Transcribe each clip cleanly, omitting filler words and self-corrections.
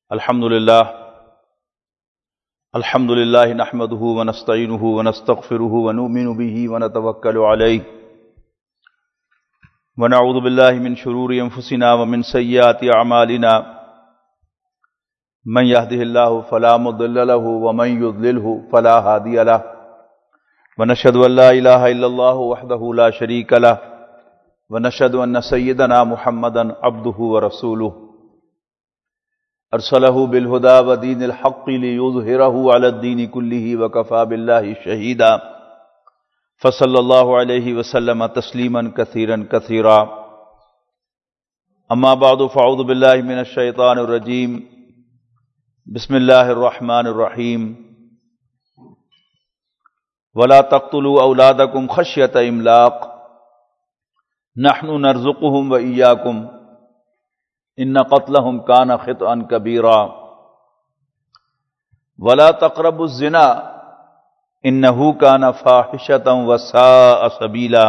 الحمد للہ نحمده ونستعینه ونستغفره ونؤمن به ونتوکل علیہ ونعوذ باللہ من شرور انفسنا ومن سیئات اعمالنا من يهده الله فلا مضل له ومن يضلله فلا هادي له ونشهد ان لا اله الا الله وحده لا شريك له ونشهد ان سيدنا محمدا عبده ورسوله ارسلہ بالہدی ودین الحق لیظہرہ علی الدین کلہ وکفی باللہ شہیدا فصلی اللہ علیہ وسلم تسلیما کثیرا کثیرا اما بعد فاعوذ باللہ من الشیطان الرجیم بسم اللہ الرحمن الرحیم ولا تقتلوا اولادکم خشیۃ املاق نحن نرزقهم وإیاکم ان قتلهم کان خطئا کبیرا ولا تقربوا الزنا انه کان فاحشۃ وساء سبیلا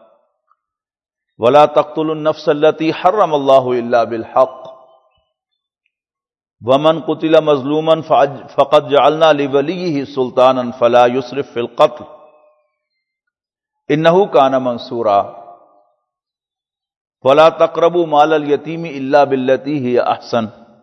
ولا تقتلوا النفس التي حرم الله الا بالحق ومن قتل مظلوما فقد جعلنا لوليه سلطانا فلا يسرف في القتل انه كان منصورا ولا تقربوا مال الیتیم الا باللتی ہی احسن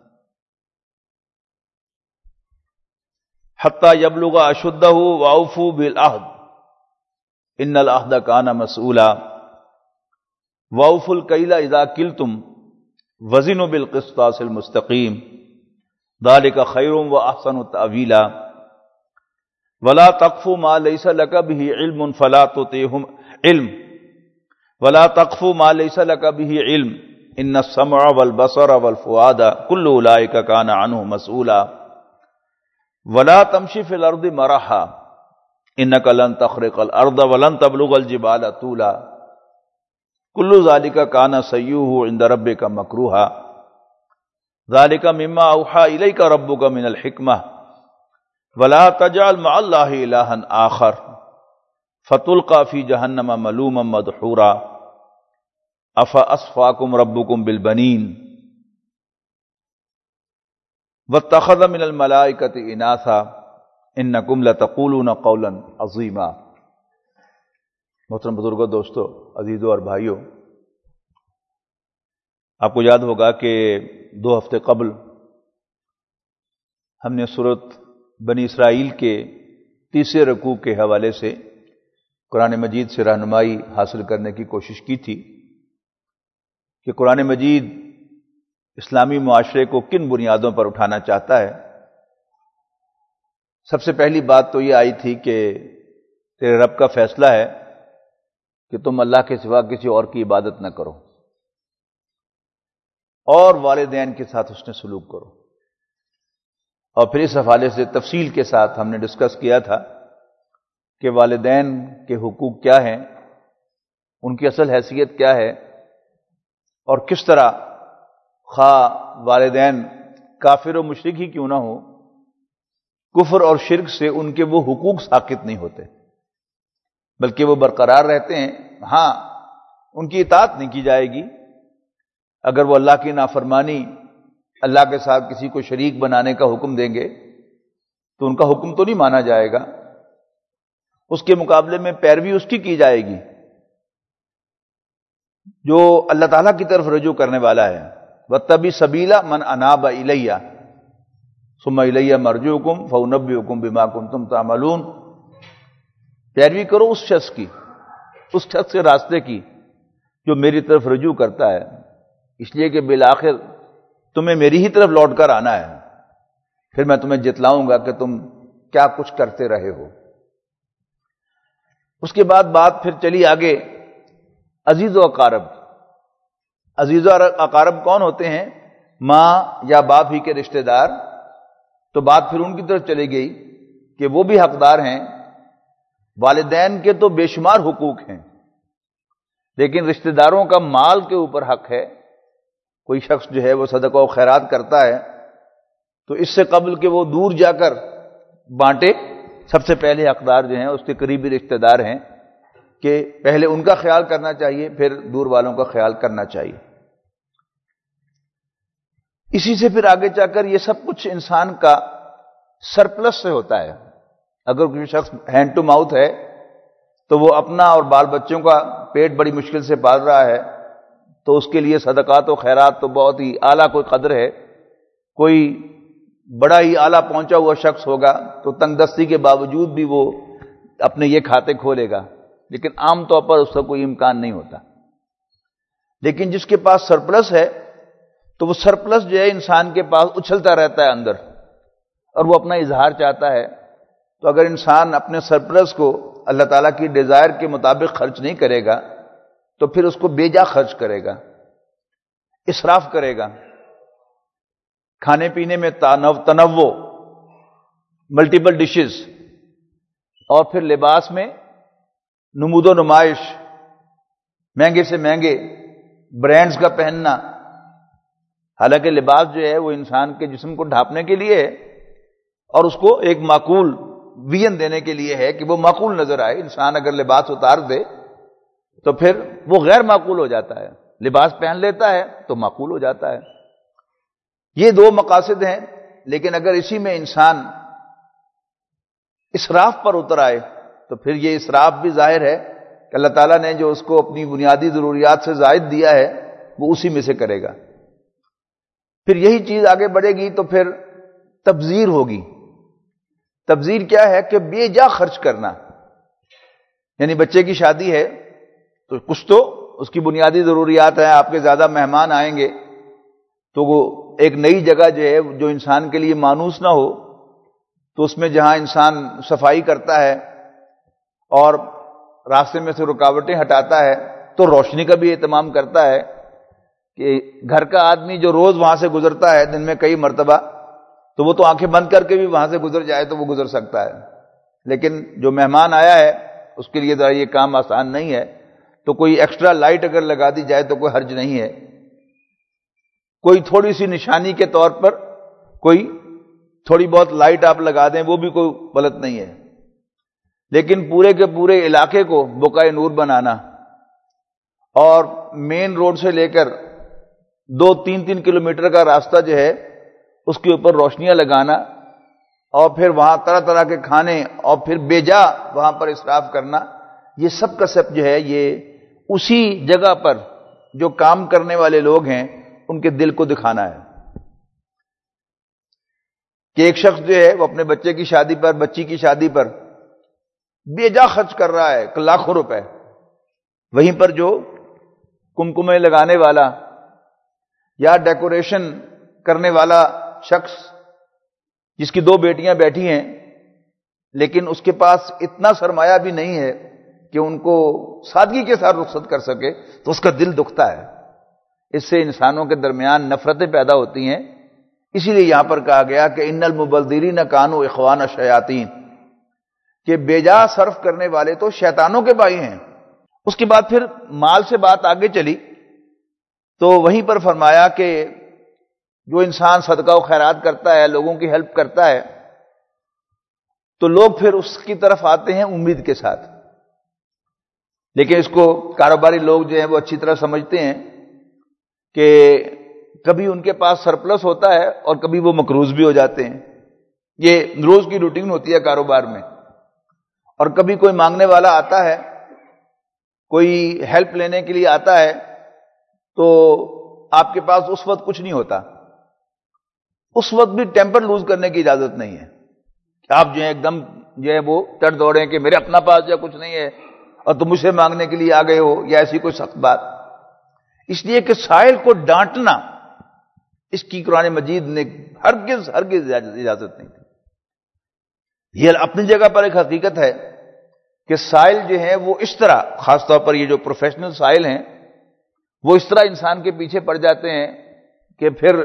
حتی یبلغ اشدہ واوفوا بالعہد ان العہد کان مسئولا واوفوا الکیل اذا کلتم وزنوا بالقسطاس المستقیم ذلک خیر واحسن تأویلا ولا تقف ما لیس لک به علم فلا تطعهم ولا تقف ما ليس لك به علم ان السمع والبصر والفؤاد كل اولئك كان عنه مسؤولا ولا تمشي في الارض مرحا انك لن تخرق الارض ولن تبلغ الجبال طولا كل ذلك كان سيئه عند ربك مكروها ذلك مما اوحى اليك ربك من الحكمه ولا تجعل مع الله الها آخر فتلقى في جہنم ملوما مدحورا افاصفاکم ربکم بالبنین واتخذ من الملائکۃ اناثا انکم لتقولون قولا عظیما۔ محترم بزرگوں، دوستو، عزیزوں اور بھائیوں، آپ کو یاد ہوگا کہ 2 ہفتے قبل ہم نے سورۃ بنی اسرائیل کے 30 رکوع کے حوالے سے قرآن مجید سے رہنمائی حاصل کرنے کی کوشش کی تھی کہ قرآن مجید اسلامی معاشرے کو کن بنیادوں پر اٹھانا چاہتا ہے۔ سب سے پہلی بات تو یہ آئی تھی کہ تیرے رب کا فیصلہ ہے کہ تم اللہ کے سوا کسی اور کی عبادت نہ کرو اور والدین کے ساتھ حسن سلوک کرو، اور پھر اس حوالے سے تفصیل کے ساتھ ہم نے ڈسکس کیا تھا کہ والدین کے حقوق کیا ہیں، ان کی اصل حیثیت کیا ہے، اور کس طرح خواہ والدین کافر و مشرک ہی کیوں نہ ہو، کفر اور شرک سے ان کے وہ حقوق ساقط نہیں ہوتے بلکہ وہ برقرار رہتے ہیں۔ ہاں، ان کی اطاعت نہیں کی جائے گی، اگر وہ اللہ کی نافرمانی، اللہ کے ساتھ کسی کو شریک بنانے کا حکم دیں گے تو ان کا حکم تو نہیں مانا جائے گا، اس کے مقابلے میں پیروی اس کی جائے گی جو اللہ تعالیٰ کی طرف رجوع کرنے والا ہے۔ وَاتَّبِعْ سَبِيلَ مَنْ أَنَابَ إِلَيَّ ثُمَّ إِلَيَّ مَرْجِعُكُمْ فَأُنَبِّئُكُم بِمَا كُنتُمْ تَعْمَلُونَ، پیروی کرو اس شخص کی، اس شخص کے راستے کی جو میری طرف رجوع کرتا ہے، اس لیے کہ بالآخر تمہیں میری ہی طرف لوٹ کر آنا ہے، پھر میں تمہیں جتلاؤں گا کہ تم کیا کچھ کرتے رہے ہو۔ اس کے بعد بات پھر چلی آگے عزیز و اقارب۔ عزیز و اقارب کون ہوتے ہیں؟ ماں یا باپ ہی کے رشتہ دار۔ تو بات پھر ان کی طرف چلی گئی کہ وہ بھی حقدار ہیں، والدین کے تو بے شمار حقوق ہیں، لیکن رشتہ داروں کا مال کے اوپر حق ہے۔ کوئی شخص جو ہے وہ صدقہ و خیرات کرتا ہے تو اس سے قبل کہ وہ دور جا کر بانٹے، سب سے پہلے حقدار جو ہیں اس کے قریبی رشتہ دار ہیں کہ پہلے ان کا خیال کرنا چاہیے، پھر دور والوں کا خیال کرنا چاہیے۔ اسی سے پھر آگے جا کر یہ سب کچھ انسان کا سرپلس سے ہوتا ہے. اگر کوئی شخص ہینڈ ٹو ماؤتھ ہے تو وہ اپنا اور بال بچوں کا پیٹ بڑی مشکل سے پال رہا ہے، تو اس کے لیے صدقات و خیرات تو بہت ہی اعلیٰ کوئی قدر ہے. کوئی بڑا ہی اعلیٰ پہنچا ہوا شخص ہوگا تو تنگ دستی کے باوجود بھی وہ اپنے یہ کھاتے کھولے گا، لیکن عام طور پر اس کا کوئی امکان نہیں ہوتا. لیکن جس کے پاس سرپلس ہے تو وہ سرپلس جو ہے انسان کے پاس اچھلتا رہتا ہے اندر، اور وہ اپنا اظہار چاہتا ہے. تو اگر انسان اپنے سرپلس کو اللہ تعالیٰ کی ڈیزائر کے مطابق خرچ نہیں کرے گا تو پھر اس کو بے جا خرچ کرے گا، اسراف کرے گا. کھانے پینے میں تنوع، ملٹیپل ڈشز، اور پھر لباس میں نمود و نمائش، مہنگے سے مہنگے برانڈز کا پہننا. حالانکہ لباس جو ہے وہ انسان کے جسم کو ڈھانپنے کے لیے ہے اور اس کو ایک معقول ویژن دینے کے لیے ہے کہ وہ معقول نظر آئے. انسان اگر لباس اتار دے تو پھر وہ غیر معقول ہو جاتا ہے، لباس پہن لیتا ہے تو معقول ہو جاتا ہے. یہ دو مقاصد ہیں. لیکن اگر اسی میں انسان اسراف پر اتر آئے تو پھر یہ اسراف بھی ظاہر ہے کہ اللہ تعالیٰ نے جو اس کو اپنی بنیادی ضروریات سے زائد دیا ہے وہ اسی میں سے کرے گا. پھر یہی چیز آگے بڑھے گی تو پھر تبذیر ہوگی. تبذیر کیا ہے؟ کہ بے جا خرچ کرنا. یعنی بچے کی شادی ہے تو کچھ تو اس کی بنیادی ضروریات ہیں، آپ کے زیادہ مہمان آئیں گے تو وہ ایک نئی جگہ جو ہے جو انسان کے لیے مانوس نہ ہو تو اس میں جہاں انسان صفائی کرتا ہے اور راستے میں سے رکاوٹیں ہٹاتا ہے تو روشنی کا بھی اہتمام کرتا ہے کہ گھر کا آدمی جو روز وہاں سے گزرتا ہے دن میں کئی مرتبہ تو وہ تو آنکھیں بند کر کے بھی وہاں سے گزر جائے تو وہ گزر سکتا ہے. لیکن جو مہمان آیا ہے اس کے لیے ذرا یہ کام آسان نہیں ہے، تو کوئی ایکسٹرا لائٹ اگر لگا دی جائے تو کوئی حرج نہیں ہے. کوئی تھوڑی سی نشانی کے طور پر کوئی تھوڑی بہت لائٹ آپ لگا دیں وہ بھی کوئی غلط نہیں ہے. لیکن پورے کے پورے علاقے کو بقائے نور بنانا اور مین روڈ سے لے کر 2-3 کلومیٹر کا راستہ جو ہے اس کے اوپر روشنیاں لگانا اور پھر وہاں طرح طرح کے کھانے اور پھر بے جا وہاں پر اسراف کرنا، یہ سب کا سب جو ہے یہ اسی جگہ پر جو کام کرنے والے لوگ ہیں ان کے دل کو دکھانا ہے. کہ ایک شخص جو ہے وہ اپنے بچے کی شادی پر، بچی کی شادی پر بے جا خرچ کر رہا ہے لاکھوں روپے، وہیں پر جو کمکمے لگانے والا یا ڈیکوریشن کرنے والا شخص جس کی 2 بیٹیاں بیٹھی ہیں لیکن اس کے پاس اتنا سرمایہ بھی نہیں ہے کہ ان کو سادگی کے ساتھ رخصت کر سکے تو اس کا دل دکھتا ہے. اس سے انسانوں کے درمیان نفرتیں پیدا ہوتی ہیں. اسی لیے یہاں پر کہا گیا کہ ان المبذرین کانوا اخوان الشیاطین، کہ بے جا صرف کرنے والے تو شیطانوں کے بھائی ہیں. اس کے بعد پھر مال سے بات آگے چلی تو وہیں پر فرمایا کہ جو انسان صدقہ و خیرات کرتا ہے، لوگوں کی ہیلپ کرتا ہے، تو لوگ پھر اس کی طرف آتے ہیں امید کے ساتھ. لیکن اس کو کاروباری لوگ جو ہیں وہ اچھی طرح سمجھتے ہیں کہ کبھی ان کے پاس سرپلس ہوتا ہے اور کبھی وہ مقروض بھی ہو جاتے ہیں. یہ روز کی روٹین ہوتی ہے کاروبار میں. اور کبھی کوئی مانگنے والا آتا ہے، کوئی ہیلپ لینے کے لیے آتا ہے تو آپ کے پاس اس وقت کچھ نہیں ہوتا. اس وقت بھی ٹیمپر لوز کرنے کی اجازت نہیں ہے. آپ جو ہے ایک دم جو ہے وہ چڑھ دوڑیں کہ میرے اپنا پاس جو کچھ نہیں ہے اور تم مجھ سے مانگنے کے لیے آ گئے ہو، یا ایسی کوئی سخت بات. اس لیے کہ سائل کو ڈانٹنا اس کی قرآن مجید نے ہرگز اجازت نہیں دی. یہ اپنی جگہ پر ایک حقیقت ہے کہ سائل جو ہے وہ اس طرح، خاص طور پر یہ جو پروفیشنل سائل ہیں وہ اس طرح انسان کے پیچھے پڑ جاتے ہیں کہ پھر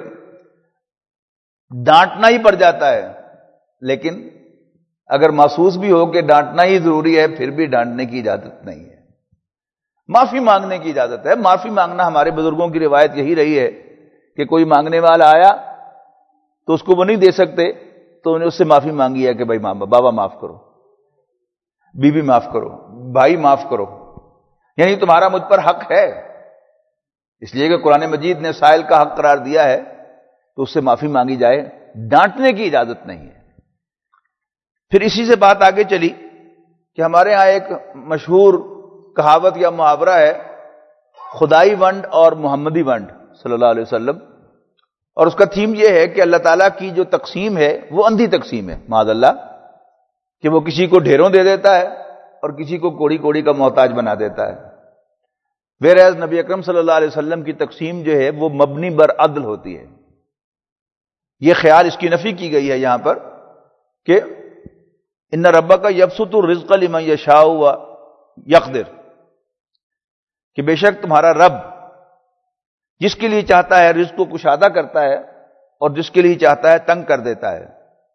ڈانٹنا ہی پڑ جاتا ہے. لیکن اگر محسوس بھی ہو کہ ڈانٹنا ہی ضروری ہے پھر بھی ڈانٹنے کی اجازت نہیں ہے. معافی مانگنے کی اجازت ہے. معافی مانگنا ہمارے بزرگوں کی روایت یہی رہی ہے کہ کوئی مانگنے والا آیا تو اس کو وہ نہیں دے سکتے تو انہیں اس سے معافی مانگی ہے کہ بھائی بابا معاف کرو، بی بی معاف کرو، بھائی معاف کرو، یعنی تمہارا مجھ پر حق ہے. اس لیے کہ قرآن مجید نے سائل کا حق قرار دیا ہے تو اس سے معافی مانگی جائے، ڈانٹنے کی اجازت نہیں ہے۔ پھر اسی سے بات آگے چلی کہ ہمارے ہاں ایک مشہور کہاوت یا محاورہ ہے، خدائی ونڈ اور محمدی ونڈ صلی اللہ علیہ وسلم، اور اس کا تھیم یہ ہے کہ اللہ تعالیٰ کی جو تقسیم ہے وہ اندھی تقسیم ہے، معاذ اللہ، کہ وہ کسی کو ڈھیروں دے دیتا ہے اور کسی کو کوڑی کوڑی کا محتاج بنا دیتا ہے۔ ویرائز نبی اکرم صلی اللہ علیہ وسلم کی تقسیم جو ہے وہ مبنی بر عدل ہوتی ہے۔ یہ خیال اس کی نفی کی گئی ہے یہاں پر کہ ان ربک یبسط الرزق لمن یشاء ویقدر، کہ بے شک تمہارا رب جس کے لیے چاہتا ہے رزق کو کشادہ کرتا ہے اور جس کے لیے چاہتا ہے تنگ کر دیتا ہے۔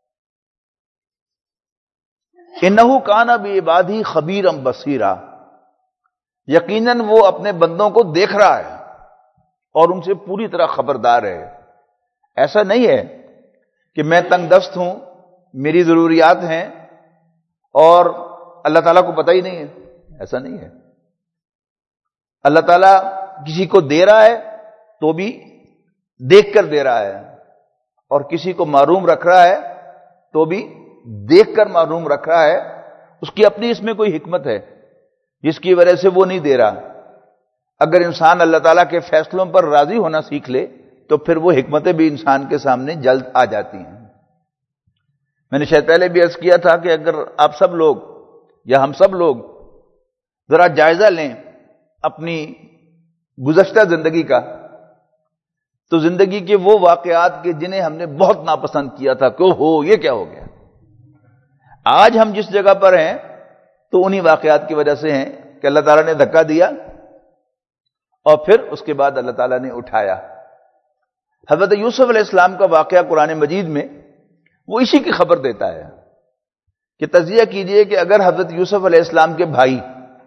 انہ کان بعبادہ خبیرا بصیرا، یقیناً وہ اپنے بندوں کو دیکھ رہا ہے اور ان سے پوری طرح خبردار ہے۔ ایسا نہیں ہے کہ میں تنگ دست ہوں، میری ضروریات ہیں اور اللہ تعالیٰ کو پتہ ہی نہیں ہے، ایسا نہیں ہے۔ اللہ تعالیٰ کسی کو دے رہا ہے تو بھی دیکھ کر دے رہا ہے، اور کسی کو محروم رکھ رہا ہے تو بھی دیکھ کر محروم رکھ رہا ہے۔ اس کی اپنی اس میں کوئی حکمت ہے جس کی وجہ سے وہ نہیں دے رہا۔ اگر انسان اللہ تعالیٰ کے فیصلوں پر راضی ہونا سیکھ لے تو پھر وہ حکمتیں بھی انسان کے سامنے جلد آ جاتی ہیں۔ میں نے شاید پہلے بھی عرض کیا تھا کہ اگر آپ سب لوگ یا ہم سب لوگ ذرا جائزہ لیں اپنی گزشتہ زندگی کا، تو زندگی کے وہ واقعات کے جنہیں ہم نے بہت ناپسند کیا تھا کہ ہو یہ کیا ہو گیا، آج ہم جس جگہ پر ہیں تو انہی واقعات کی وجہ سے ہیں کہ اللہ تعالیٰ نے دھکا دیا اور پھر اس کے بعد اللہ تعالیٰ نے اٹھایا۔ حضرت یوسف علیہ السلام کا واقعہ قرآن مجید میں وہ اسی کی خبر دیتا ہے کہ تجزیہ کیجئے کہ اگر حضرت یوسف علیہ السلام کے بھائی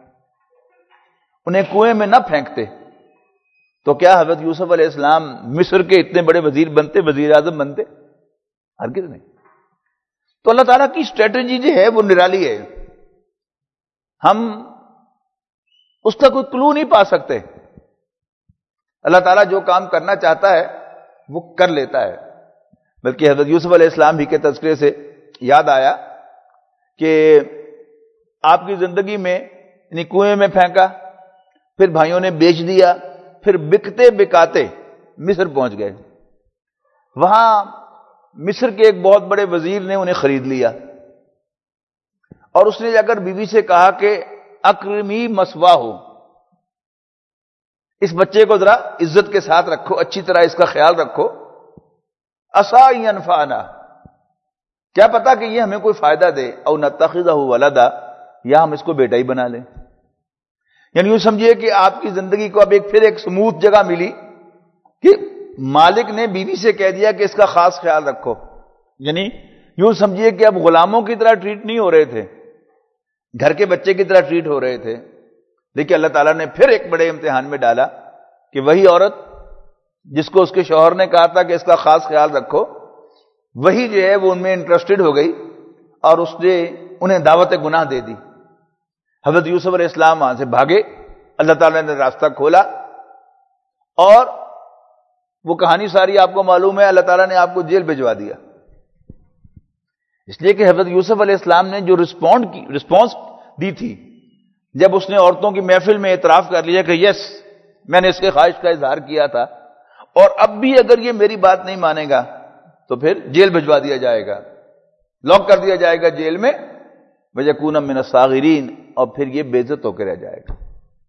انہیں کنویں میں نہ پھینکتے تو کیا حضرت یوسف علیہ السلام مصر کے اتنے بڑے وزیر بنتے، وزیر اعظم بنتے؟ ہرگز نہیں۔ تو اللہ تعالیٰ کی اسٹریٹجی جو ہے وہ نرالی ہے، ہم اس کا کوئی کلو نہیں پا سکتے۔ اللہ تعالیٰ جو کام کرنا چاہتا ہے وہ کر لیتا ہے۔ بلکہ حضرت یوسف علیہ السلام ہی کے تذکرے سے یاد آیا کہ آپ کی زندگی میں یعنی کنویں میں پھینکا، پھر بھائیوں نے بیچ دیا، پھر بکتے بکاتے مصر پہنچ گئے۔ وہاں مصر کے ایک بہت بڑے وزیر نے انہیں خرید لیا اور اس نے جا کر بیوی سے کہا کہ اکرمی مسوا ہو، اس بچے کو ذرا عزت کے ساتھ رکھو، اچھی طرح اس کا خیال رکھو، عسیٰ ینفعنا، کیا پتا کہ یہ ہمیں کوئی فائدہ دے، او نتخذہ ولدا، یا ہم اس کو بیٹا ہی بنا لیں۔ یعنی یوں سمجھیے کہ آپ کی زندگی کو اب پھر ایک سموتھ جگہ ملی کہ مالک نے بیوی سے کہہ دیا کہ اس کا خاص خیال رکھو۔ یعنی یوں سمجھیے کہ اب غلاموں کی طرح ٹریٹ نہیں ہو رہے تھے، گھر کے بچے کی طرح ٹریٹ ہو رہے تھے۔ لیکن اللہ تعالیٰ نے پھر ایک بڑے امتحان میں ڈالا کہ وہی عورت جس کو اس کے شوہر نے کہا تھا کہ اس کا خاص خیال رکھو، وہی جو ہے وہ ان میں انٹرسٹڈ ہو گئی اور اس نے انہیں دعوت گناہ دے دی۔ حضرت یوسف علیہ السلام وہاں سے بھاگے، اللہ تعالیٰ نے راستہ کھولا اور وہ کہانی ساری آپ کو معلوم ہے، اللہ تعالیٰ نے آپ کو جیل بھجوا دیا۔ اس لیے کہ حضرت یوسف علیہ السلام نے جو رسپانس دی تھی، جب اس نے عورتوں کی محفل میں اعتراف کر لیا کہ یس میں نے اس کے خواہش کا اظہار کیا تھا اور اب بھی اگر یہ میری بات نہیں مانے گا تو پھر جیل بھجوا دیا جائے گا، لاک کر دیا جائے گا جیل میں، وَيَكُونَ مِنَ الصَّاغِرِينَ، اور پھر یہ بے عزت ہو کے رہ جائے گا۔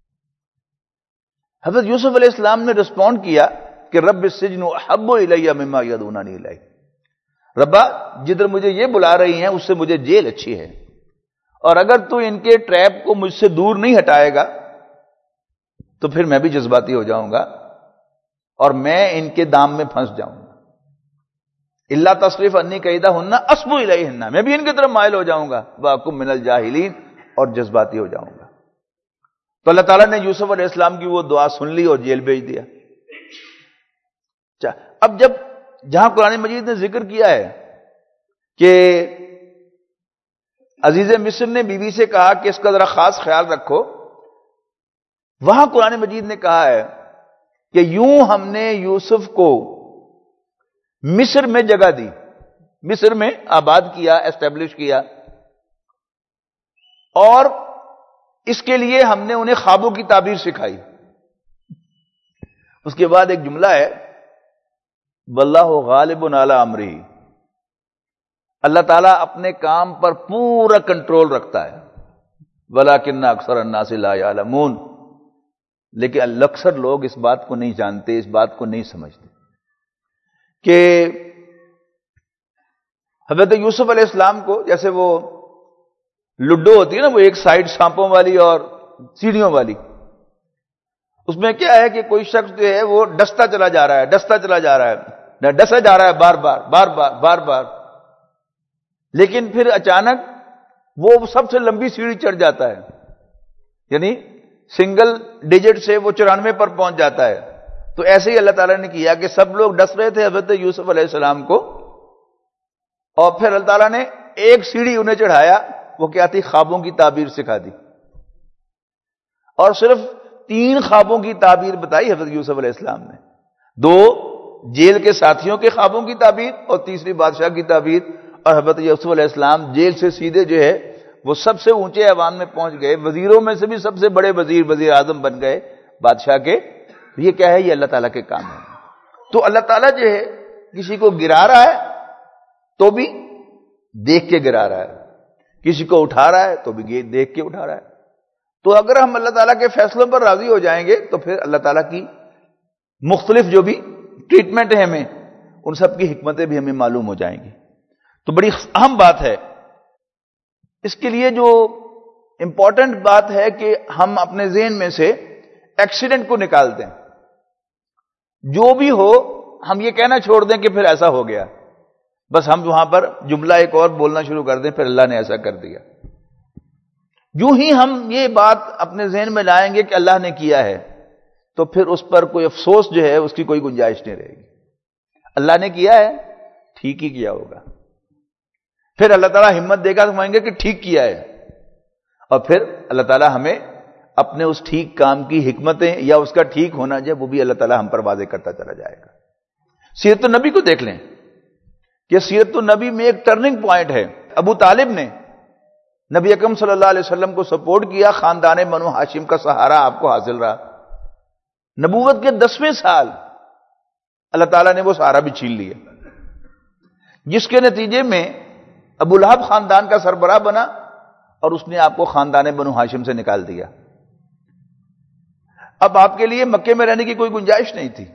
حضرت یوسف علیہ السلام نے رسپونڈ کیا کہ رب السجن احب الی مما یدعوننی الیہ، ربا جدھر مجھے یہ بلا رہی ہیں اس سے مجھے جیل اچھی ہے، اور اگر تو ان کے ٹریپ کو مجھ سے دور نہیں ہٹائے گا تو پھر میں بھی جذباتی ہو جاؤں گا اور میں ان کے دام میں پھنس جاؤں گا۔ اللہ تصریف انی کیدہن اصب الیہن، میں بھی ان کی طرف مائل ہو جاؤں گا، واکن من الجاہلین، اور جذباتی ہو جاؤں گا۔ تو اللہ تعالیٰ نے یوسف علیہ السلام کی وہ دعا سن لی اور جیل بھیج دیا۔ اب جب جہاں قرآن مجید نے ذکر کیا ہے کہ عزیز مصر نے بیوی سے کہا کہ اس کا ذرا خاص خیال رکھو، وہاں قرآن مجید نے کہا ہے کہ یوں ہم نے یوسف کو مصر میں جگہ دی، مصر میں آباد کیا، اسٹیبلش کیا، اور اس کے لیے ہم نے انہیں خوابوں کی تعبیر سکھائی۔ اس کے بعد ایک جملہ ہے، واللہ غالب علی امرہ، اللہ تعالیٰ اپنے کام پر پورا کنٹرول رکھتا ہے، ولکن اکثر الناس لا یعلمون، لیکن اکثر لوگ اس بات کو نہیں جانتے، اس بات کو نہیں سمجھتے کہ حضرت یوسف علیہ السلام کو، جیسے وہ لڈو ہوتی ہے نا، وہ ایک سائڈ سانپوں والی اور سیڑھیوں والی، اس میں کیا ہے کہ کوئی شخص جو ہے وہ ڈستا چلا جا رہا ہے، ڈستا چلا جا رہا ہے، ڈسا جا رہا ہے بار بار بار بار بار بار، لیکن پھر اچانک وہ سب سے لمبی سیڑھی چڑھ جاتا ہے، یعنی سنگل ڈیجٹ سے وہ 94 پر پہنچ جاتا ہے۔ تو ایسے ہی اللہ تعالیٰ نے کیا کہ سب لوگ ڈس رہے تھے حضرت یوسف علیہ السلام کو، اور پھر اللہ تعالیٰ نے ایک سیڑھی انہیں چڑھایا، وہ کیا تھی؟ خوابوں کی تعبیر سکھا دی، اور صرف 3 خوابوں کی تعبیر بتائی حضرت یوسف علیہ السلام نے، 2 جیل کے ساتھیوں کے خوابوں کی تعبیر اور تیسری بادشاہ کی تعبیر، اور حضرت یوسف علیہ السلام جیل سے سیدھے جو ہے وہ سب سے اونچے ایوان میں پہنچ گئے، وزیروں میں سے بھی سب سے بڑے وزیر، وزیر اعظم بن گئے بادشاہ کے۔ یہ کیا ہے؟ یہ اللہ تعالیٰ کے کام ہے۔ تو اللہ تعالیٰ جو ہے کسی کو گرا رہا ہے تو بھی دیکھ کے گرا رہا ہے، کسی کو اٹھا رہا ہے تو بھی دیکھ کے اٹھا رہا ہے۔ تو اگر ہم اللہ تعالیٰ کے فیصلوں پر راضی ہو جائیں گے تو پھر اللہ تعالیٰ کی مختلف جو بھی ٹریٹمنٹ ہے ہمیں، ان سب کی حکمتیں بھی ہمیں معلوم ہو جائیں گی۔ تو بڑی اہم بات ہے، اس کے لیے جو امپورٹنٹ بات ہے کہ ہم اپنے ذہن میں سے ایکسیڈنٹ کو نکال دیں، جو بھی ہو ہم یہ کہنا چھوڑ دیں کہ پھر ایسا ہو گیا، بس ہم وہاں پر جملہ ایک اور بولنا شروع کر دیں، پھر اللہ نے ایسا کر دیا۔ یوں ہی ہم یہ بات اپنے ذہن میں لائیں گے کہ اللہ نے کیا ہے، تو پھر اس پر کوئی افسوس جو ہے اس کی کوئی گنجائش نہیں رہے گی۔ اللہ نے کیا ہے، ٹھیک ہی کیا ہوگا، پھر اللہ تعالیٰ ہمت دے گا تو کہیں گے کہ ٹھیک کیا ہے، اور پھر اللہ تعالیٰ ہمیں اپنے اس ٹھیک کام کی حکمتیں یا اس کا ٹھیک ہونا جو وہ بھی اللہ تعالیٰ ہم پر واضح کرتا چلا جائے گا۔ سیرت النبی کو دیکھ لیں کہ سیرت النبی میں ایک ٹرننگ پوائنٹ ہے۔ ابو طالب نے نبی اکرم صلی اللہ علیہ وسلم کو سپورٹ کیا، خاندان بنو ہاشم کا سہارا آپ کو حاصل رہا۔ نبوت کے 10ویں سال اللہ تعالیٰ نے وہ سہارا بھی چھین لیا، جس کے نتیجے میں ابو لہب خاندان کا سربراہ بنا اور اس نے آپ کو خاندان بنو ہاشم سے نکال دیا۔ اب آپ کے لیے مکے میں رہنے کی کوئی گنجائش نہیں تھی،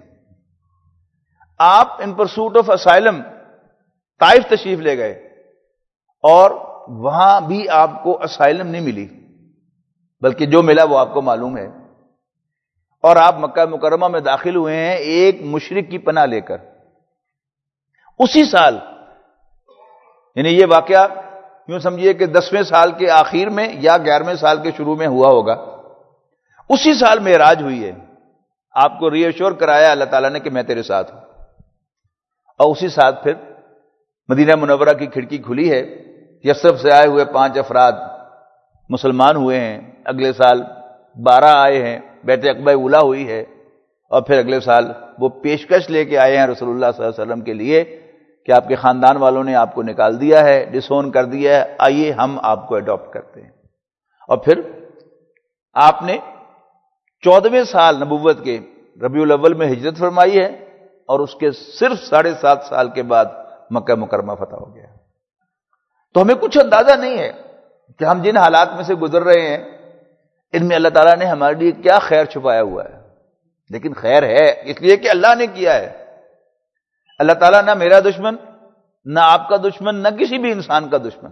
آپ in pursuit of asylum Taif تشریف لے گئے، اور وہاں بھی آپ کو اسائلم نہیں ملی، بلکہ جو ملا وہ آپ کو معلوم ہے، اور آپ مکہ مکرمہ میں داخل ہوئے ہیں ایک مشرک کی پناہ لے کر۔ اسی سال، یعنی یہ واقعہ یوں سمجھیے کہ 10ویں سال کے آخر میں یا 11ویں سال کے شروع میں ہوا ہوگا، اسی سال معراج ہوئی ہے، آپ کو ری ایشور کرایا اللہ تعالیٰ نے کہ میں تیرے ساتھ ہوں، اور اسی ساتھ پھر مدینہ منورہ کی کھڑکی کھلی ہے، یثرب سے آئے ہوئے 5 افراد مسلمان ہوئے ہیں، اگلے سال 12 آئے ہیں، بیعت عقبہ اولیٰ ہوئی ہے، اور پھر اگلے سال وہ پیشکش لے کے آئے ہیں رسول اللہ صلی اللہ علیہ وسلم کے لیے کہ آپ کے خاندان والوں نے آپ کو نکال دیا ہے، ڈسون کر دیا ہے، آئیے ہم آپ کو اڈاپٹ کرتے ہیں۔ اور پھر آپ نے 14ویں سال نبوت کے ربیع الاول میں ہجرت فرمائی ہے، اور اس کے صرف 7.5 سال کے بعد مکہ مکرمہ فتح ہو گیا۔ تو ہمیں کچھ اندازہ نہیں ہے کہ ہم جن حالات میں سے گزر رہے ہیں ان میں اللہ تعالیٰ نے ہمارے لیے کیا خیر چھپایا ہوا ہے، لیکن خیر ہے اس لیے کہ اللہ نے کیا ہے۔ اللہ تعالیٰ نہ میرا دشمن، نہ آپ کا دشمن، نہ کسی بھی انسان کا دشمن،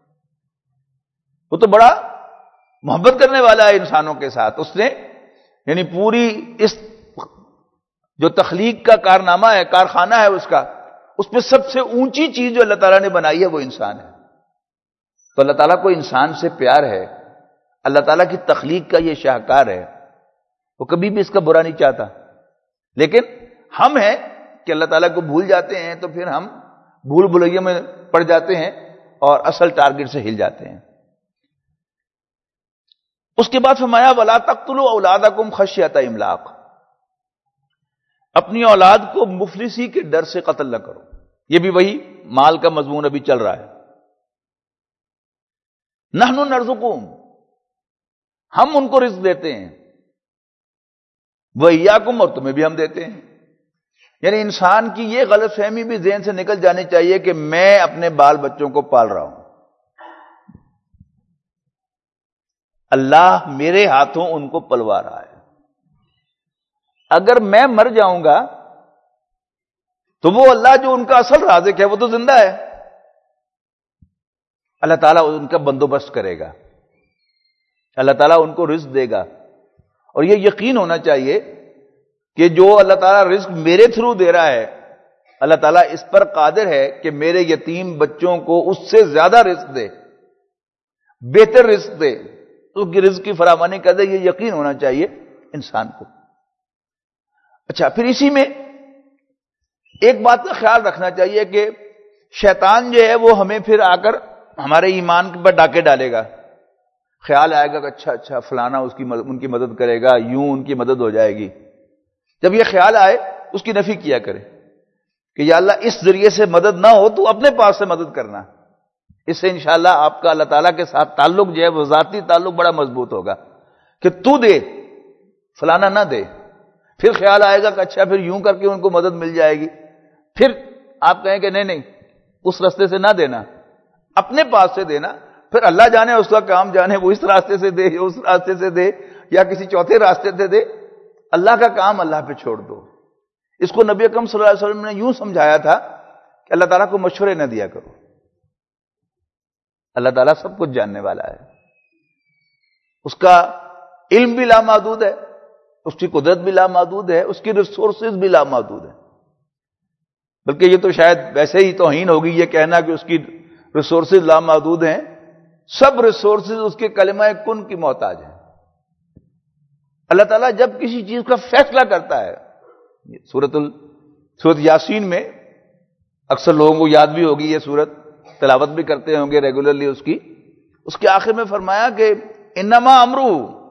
وہ تو بڑا محبت کرنے والا ہے انسانوں کے ساتھ۔ اس نے یعنی پوری اس جو تخلیق کا کارنامہ ہے، کارخانہ ہے اس میں سب سے اونچی چیز جو اللہ تعالیٰ نے بنائی ہے وہ انسان ہے۔ تو اللہ تعالیٰ کو انسان سے پیار ہے، اللہ تعالیٰ کی تخلیق کا یہ شاہکار ہے، وہ کبھی بھی اس کا برا نہیں چاہتا، لیکن ہم ہیں کہ اللہ تعالیٰ کو بھول جاتے ہیں، تو پھر ہم بھول بھلائیوں میں پڑ جاتے ہیں اور اصل ٹارگٹ سے ہل جاتے ہیں۔ اس کے بعد فرمایا وَلَا تَقْتُلُوا أَوْلَادَكُمْ خَشْيَةَ إِمْلَاقٍ، اپنی اولاد کو مفلسی کے ڈر سے قتل نہ کرو. یہ بھی وہی مال کا مضمون ابھی چل رہا ہے. نحن نرزقهم، ہم ان کو رزق دیتے ہیں، وَإِيَّاكُمْ، اور تمہیں بھی ہم دیتے ہیں. یعنی انسان کی یہ غلط فہمی بھی ذہن سے نکل جانی چاہیے کہ میں اپنے بال بچوں کو پال رہا ہوں، اللہ میرے ہاتھوں ان کو پلوا رہا ہے. اگر میں مر جاؤں گا تو وہ اللہ جو ان کا اصل رازق ہے وہ تو زندہ ہے، اللہ تعالیٰ ان کا بندوبست کرے گا، اللہ تعالیٰ ان کو رزق دے گا. اور یہ یقین ہونا چاہیے کہ جو اللہ تعالیٰ رزق میرے تھرو دے رہا ہے، اللہ تعالیٰ اس پر قادر ہے کہ میرے یتیم بچوں کو اس سے زیادہ رزق دے، بہتر رزق دے، اس کی رزق کی فراوانی کر دے. یہ یقین ہونا چاہیے انسان کو. اچھا، پھر اسی میں ایک بات کا خیال رکھنا چاہیے کہ شیطان جو ہے وہ ہمیں پھر آ کر ہمارے ایمان پر ڈاکے ڈالے گا. خیال آئے گا کہ اچھا فلانا ان کی مدد کرے گا، یوں ان کی مدد ہو جائے گی. جب یہ خیال آئے اس کی نفی کیا کرے کہ یا اللہ اس ذریعے سے مدد نہ ہو تو اپنے پاس سے مدد کرنا. اس سے انشاءاللہ آپ کا اللہ تعالیٰ کے ساتھ تعلق جو ہے وہ ذاتی تعلق بڑا مضبوط ہوگا کہ تو دے، فلانا نہ دے. پھر خیال آئے گا کہ اچھا پھر یوں کر کے ان کو مدد مل جائے گی. پھر آپ کہیں کہ نہیں اس راستے سے نہ دینا، اپنے پاس سے دینا. پھر اللہ جانے اس کا کام جانے، وہ اس راستے سے دے یا اس راستے سے دے یا کسی چوتھے راستے سے دے. اللہ کا کام اللہ پہ چھوڑ دو. اس کو نبی اکرم صلی اللہ علیہ وسلم نے یوں سمجھایا تھا کہ اللہ تعالیٰ کو مشورے نہ دیا کرو، اللہ تعالیٰ سب کچھ جاننے والا ہے، اس کا علم بھی لامحدود ہے، اس کی قدرت بھی لامحدود ہے، اس کی ریسورسز بھی لامحدود ہے. بلکہ یہ تو شاید ویسے ہی توہین ہوگی یہ کہنا کہ اس کی ریسورسز لامحدود ہیں. سب ریسورسز اس کے کلمہ کن کی محتاج ہیں. اللہ تعالیٰ جب کسی چیز کا فیصلہ کرتا ہے، سورت یاسین میں اکثر لوگوں کو یاد بھی ہوگی، یہ سورت تلاوت بھی کرتے ہوں گے ریگولرلی اس کے آخر میں فرمایا کہ انما امرو،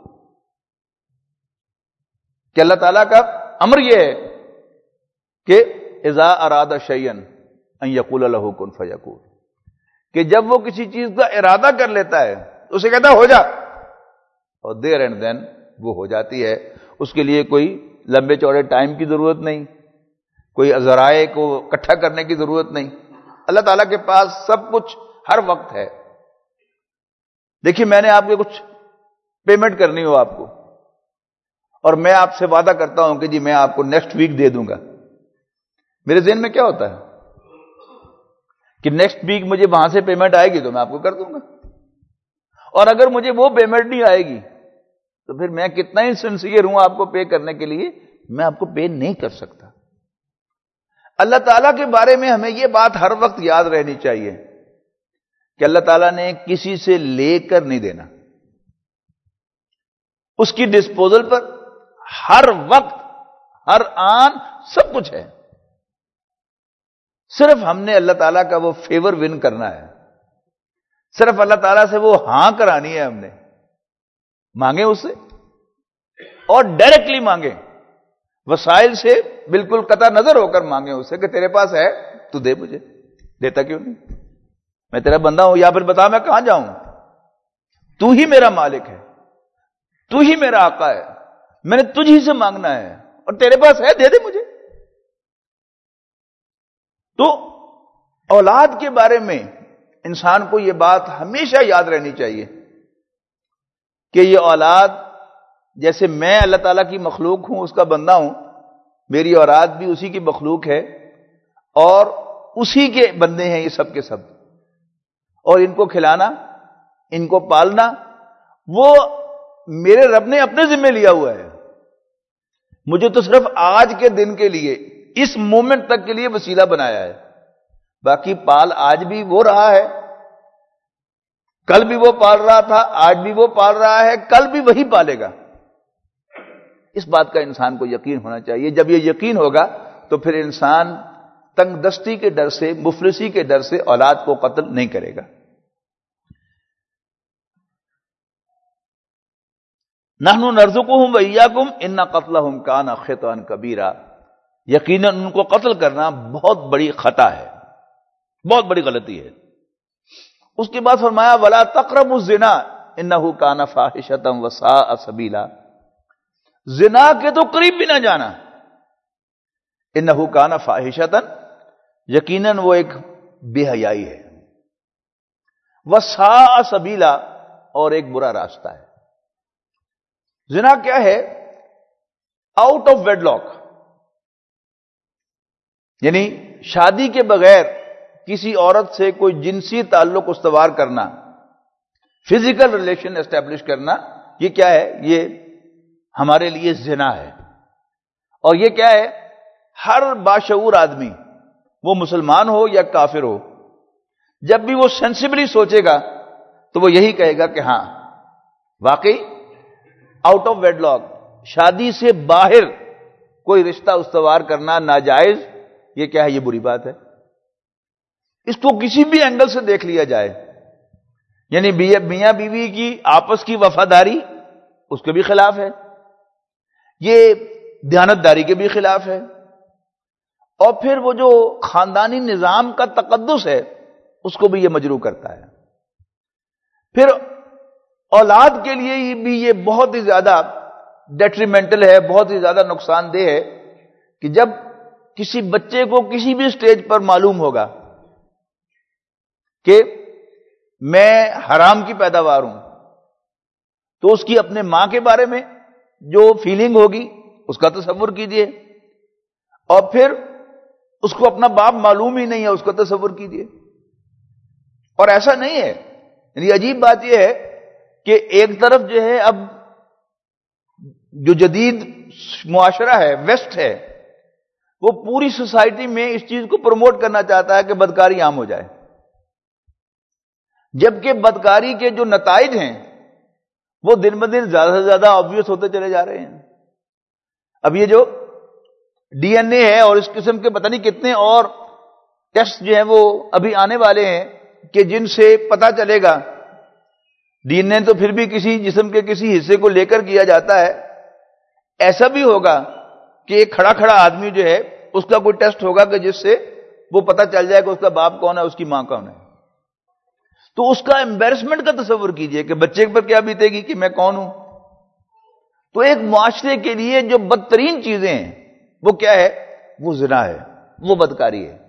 کہ اللہ تعالیٰ کا امر یہ ہے کہ اذا اراد شیئا ان یقول له کن فیکون، کہ جب وہ کسی چیز کا ارادہ کر لیتا ہے اسے کہتا ہے ہو جا، اور دیر اینڈ دین وہ ہو جاتی ہے. اس کے لیے کوئی لمبے چوڑے ٹائم کی ضرورت نہیں، کوئی ذرائع کو اکٹھا کرنے کی ضرورت نہیں. اللہ تعالیٰ کے پاس سب کچھ ہر وقت ہے. دیکھیے میں نے آپ کے کچھ پیمنٹ کرنی ہو آپ کو، اور میں آپ سے وعدہ کرتا ہوں کہ جی میں آپ کو نیکسٹ ویک دے دوں گا. میرے ذہن میں کیا ہوتا ہے کہ نیکسٹ ویک مجھے وہاں سے پیمنٹ آئے گی تو میں آپ کو کر دوں گا، اور اگر مجھے وہ پیمنٹ نہیں آئے گی تو پھر میں کتنا ہی سنسیئر ہوں آپ کو پے کرنے کے لیے، میں آپ کو پے نہیں کر سکتا. اللہ تعالیٰ کے بارے میں ہمیں یہ بات ہر وقت یاد رہنی چاہیے کہ اللہ تعالیٰ نے کسی سے لے کر نہیں دینا، اس کی ڈسپوزل پر ہر وقت ہر آن سب کچھ ہے. صرف ہم نے اللہ تعالیٰ کا وہ فیور ون کرنا ہے، صرف اللہ تعالیٰ سے وہ ہاں کرانی ہے. ہم نے مانگے اس سے، اور ڈائریکٹلی مانگے، وسائل سے بالکل قطع نظر ہو کر مانگے اس سے کہ تیرے پاس ہے تو دے مجھے. دیتا کیوں نہیں؟ میں تیرا بندہ ہوں، یا پھر بتا میں کہاں جاؤں؟ تو ہی میرا مالک ہے، تو ہی میرا آقا ہے، میں نے تجھ ہی سے مانگنا ہے، اور تیرے پاس ہے دے دے مجھے. تو اولاد کے بارے میں انسان کو یہ بات ہمیشہ یاد رہنی چاہیے کہ یہ اولاد جیسے میں اللہ تعالیٰ کی مخلوق ہوں، اس کا بندہ ہوں، میری اولاد بھی اسی کی مخلوق ہے اور اسی کے بندے ہیں یہ سب کے سب. اور ان کو کھلانا، ان کو پالنا وہ میرے رب نے اپنے ذمہ لیا ہوا ہے. مجھے تو صرف آج کے دن کے لیے، اس مومنٹ تک کے لیے وسیلہ بنایا ہے. باقی پال آج بھی وہ رہا ہے، کل بھی وہ پال رہا تھا، آج بھی وہ پال رہا ہے، کل بھی وہی پالے گا. اس بات کا انسان کو یقین ہونا چاہیے. جب یہ یقین ہوگا تو پھر انسان تنگ دستی کے ڈر سے، مفلسی کے ڈر سے اولاد کو قتل نہیں کرے گا. نحن نرزقهم وإياكم ان قتلهم كان خطأ كبيرا. یقیناً ان کو قتل کرنا بہت بڑی خطا ہے، بہت بڑی غلطی ہے۔ اس کے بعد فرمایا وَلَا تَقْرَبُوا الزِّنَا إِنَّهُ كَانَ فَاحِشَةً وَسَاءَ سَبِيلًا، زنا کے تو قریب بھی نہ جانا، إِنَّهُ كَانَ فَاحِشَةً، یقیناً وہ ایک بے حیائی ہے، وَسَاءَ سَبِيلًا، اور ایک برا راستہ ہے۔ زنا کیا ہے؟ آؤٹ آف ویڈ لاک، یعنی شادی کے بغیر کسی عورت سے کوئی جنسی تعلق استوار کرنا، فزیکل ریلیشن اسٹیبلش کرنا، یہ کیا ہے؟ یہ ہمارے لیے زنا ہے۔ اور یہ کیا ہے؟ ہر باشعور آدمی، وہ مسلمان ہو یا کافر ہو، جب بھی وہ سینسیبلی سوچے گا تو وہ یہی کہے گا کہ ہاں واقعی آؤٹ آف ویڈ لاک، شادی سے باہر کوئی رشتہ استوار کرنا ناجائز، یہ کیا ہے؟ یہ بری بات ہے۔ اس کو کسی بھی اینگل سے دیکھ لیا جائے، یعنی میاں بیوی کی آپس کی وفاداری اس کے بھی خلاف ہے، یہ دیانتداری کے بھی خلاف ہے، اور پھر وہ جو خاندانی نظام کا تقدس ہے اس کو بھی یہ مجروح کرتا ہے۔ پھر اولاد کے لیے بھی یہ بہت ہی زیادہ ڈیٹریمنٹل ہے، بہت ہی زیادہ نقصان دہ ہے کہ جب کسی بچے کو کسی بھی سٹیج پر معلوم ہوگا کہ میں حرام کی پیداوار ہوں، تو اس کی اپنے ماں کے بارے میں جو فیلنگ ہوگی اس کا تصور کیجئے، اور پھر اس کو اپنا باپ معلوم ہی نہیں ہے، اس کا تصور کیجئے۔ اور ایسا نہیں ہے، یعنی عجیب بات یہ ہے کہ ایک طرف جو ہے اب جو جدید معاشرہ ہے، ویسٹ ہے، وہ پوری سوسائٹی میں اس چیز کو پروموٹ کرنا چاہتا ہے کہ بدکاری عام ہو جائے، جبکہ بدکاری کے جو نتائج ہیں وہ دن بدن زیادہ سے زیادہ آبویس ہوتے چلے جا رہے ہیں۔ اب یہ جو ڈی این اے ہے اور اس قسم کے پتہ نہیں کتنے اور ٹیسٹ جو ہیں وہ ابھی آنے والے ہیں کہ جن سے پتہ چلے گا، ڈی این اے تو پھر بھی کسی جسم کے کسی حصے کو لے کر کیا جاتا ہے، ایسا بھی ہوگا کہ ایک کھڑا کھڑا آدمی جو ہے اس کا کوئی ٹیسٹ ہوگا کہ جس سے وہ پتہ چل جائے کہ اس کا باپ کون ہے، اس کی ماں کون ہے۔ تو اس کا ایمبیرسمنٹ کا تصور کیجئے کہ بچے پر کیا بیتے گی کہ میں کون ہوں۔ تو ایک معاشرے کے لیے جو بدترین چیزیں ہیں وہ کیا ہے؟ وہ زنا ہے، وہ بدکاری ہے۔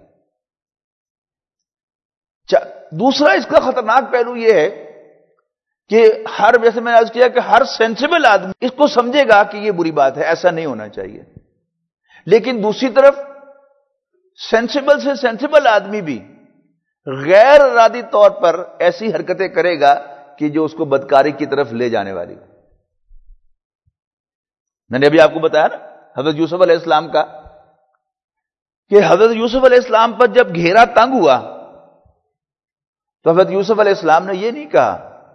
دوسرا اس کا خطرناک پہلو یہ ہے کہ جیسے میں نے عرض کیا کہ ہر سینسیبل آدمی اس کو سمجھے گا کہ یہ بری بات ہے، ایسا نہیں ہونا چاہیے، لیکن دوسری طرف سینسیبل سے سینسیبل آدمی بھی غیر ارادی طور پر ایسی حرکتیں کرے گا کہ جو اس کو بدکاری کی طرف لے جانے والی۔ میں نے ابھی آپ کو بتایا نا حضرت یوسف علیہ السلام کا، کہ حضرت یوسف علیہ السلام پر جب گھیرا تنگ ہوا تو حضرت یوسف علیہ السلام نے یہ نہیں کہا